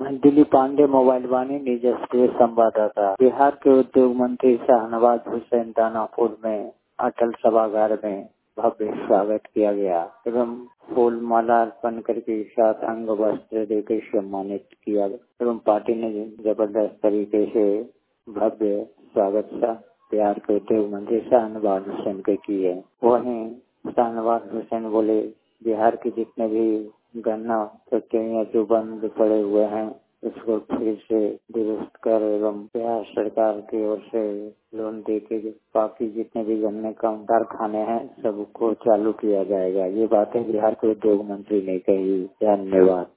Dilip Pandey mobile वाणी निज state संवाददाता। बिहार के उद्योग मंत्री शाहनवाज हुसैन दानापुर में अटल सभागार में भव्य स्वागत किया गया एवं फूल माला अर्पण करके साथ अंग वस्त्र देकर सम्मानित किया एवं पार्टी ने जबरदस्त तरीके से भव्य स्वागत बिहार के उद्योग मंत्री शाहनवाज हुसैन के किए। वहीं शाहनवाज हुसैन बोले, बिहार के जितने भी गन्ना फैक्ट्रियां जो बंद पड़े हुए हैं इसको फिर से दुरुस्त कर एवं बिहार सरकार की ओर से लोन देके बाकी जितने भी गन्ने का कारखाने हैं सबको चालू किया जाएगा। ये बातें बिहार के उद्योग मंत्री ने कही। धन्यवाद।